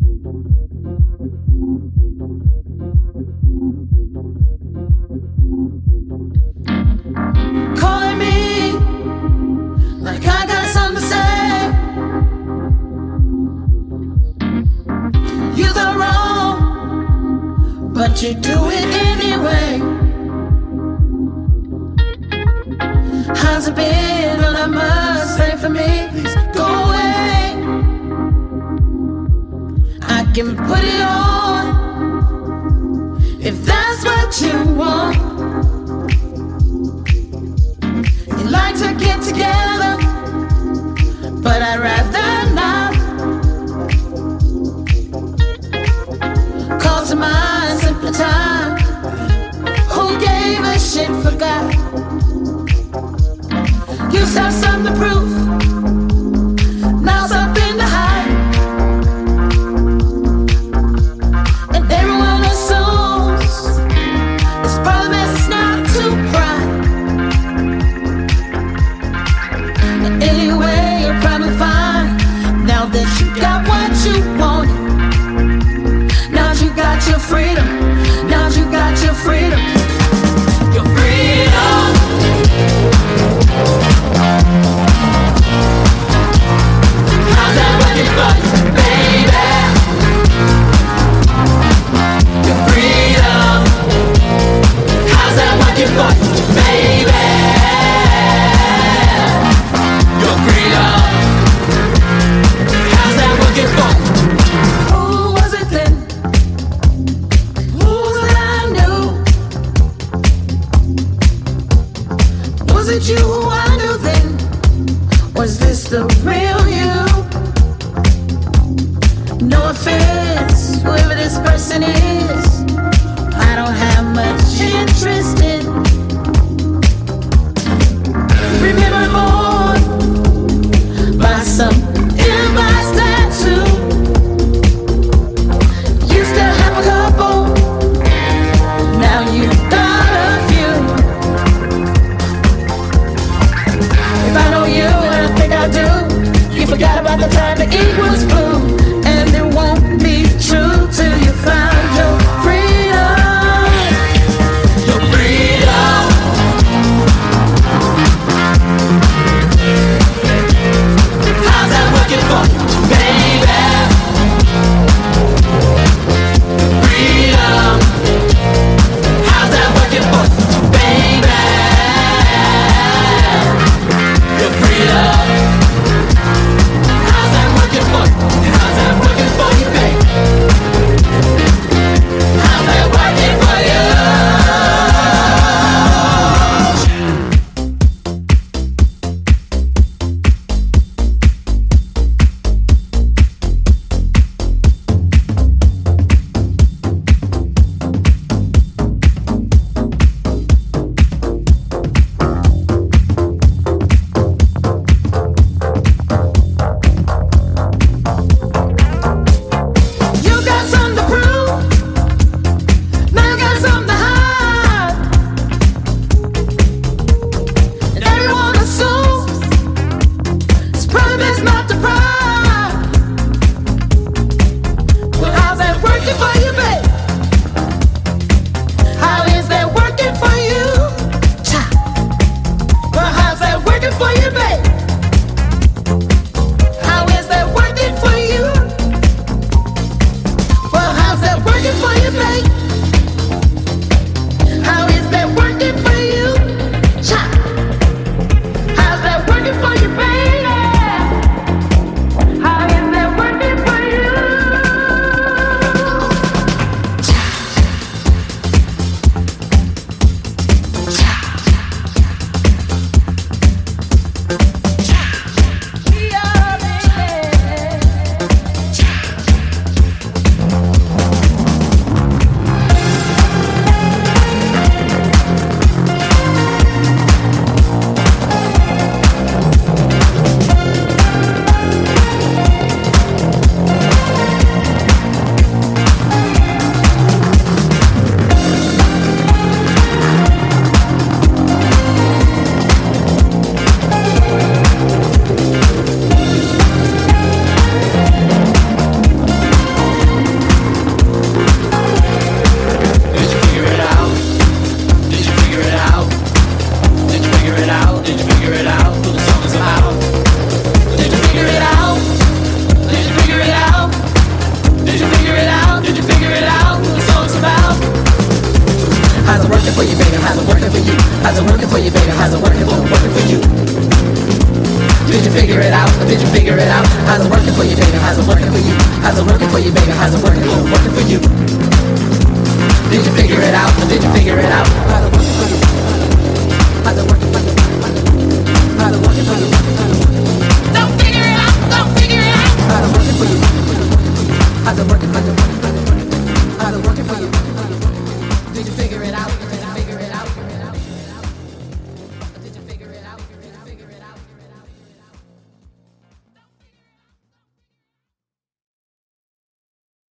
Calling me like I got something to say. You're the wrong, but you do it anyway. How's it been? Well, I must say for me, please go away. I can put it on if that's what you want. You like to get together, but I'd rather not. Call to mind simpler time. Who gave a shit, forgot. Used to have something to prove, now something to hide. And everyone assumes it's probably best not to pry. And anyway, you're probably fine now that you got what you wanted. Now you got your freedom. Now you got your freedom. Your freedom. How's that working for you, baby? Your freedom. How's that working for you, baby? Your freedom. How's that working for you? Who was it then? Who was it I knew? Was it you who I knew then? Was this the real you? No offense, whoever this person is, I don't have much interest in. Remember born by some device tattoo. Used to have a couple, now you got a few. If I know you, and I think I do, you forgot about the time the ink was blue. And it won't be true till you find your freedom. Your freedom. How's it working for you, baby? How's it working for you? Did you figure it out? Did you figure it out? How's it working for you, baby? How's it working for you? How's it working for you, baby? How's it working for you? Did you figure it out? Did you figure it out? How's it working for you? How's it working for you? How's it working for you? Don't figure it out. Don't figure it out. How's it working for you? How's it working?